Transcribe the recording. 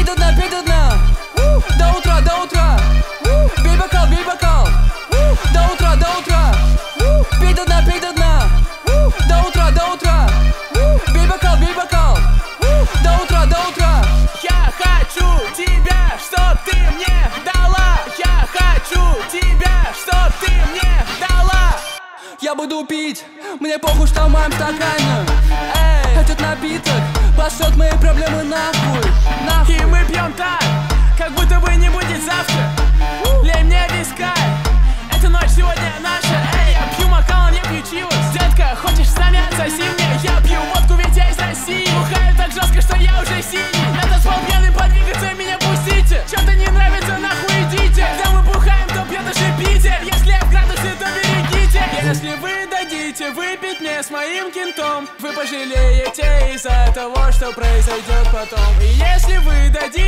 до дна, пей до дна. До утра, до утра. Бей бокал, бей бокал. До утра, до утра. Пей до дна, пей до дна. До утра, до утра. Бей бокал, бей бокал. До утра, до утра. Я хочу тебя, чтоб ты мне дала. Я хочу тебя, чтоб ты мне дала. Я буду пить, мне похуй, что в моем стакане. Эй, этот напиток пошлет мои проблемы нахуй, нахуй. И мы пьем так, как будто бы не будет завтра. Лей мне вискарь, эта ночь сегодня наша. Эй, я пью макалон, я пью чивос. Детка, хочешь с нами отсоси мне? Я пью водку, ведь я из России. Бухаю так жестко, что я уже синий. На танцпол пьяный, подвигаться меня пустите. Чё-то не нравится, нахуй идите. Когда мы бухаем, то пьет даже Питер. Если я в градусе, то берегите. Если вы дадите выпить мне с моим кентом, вы пожалеете из-за того, что произойдет потом. И если вы дадите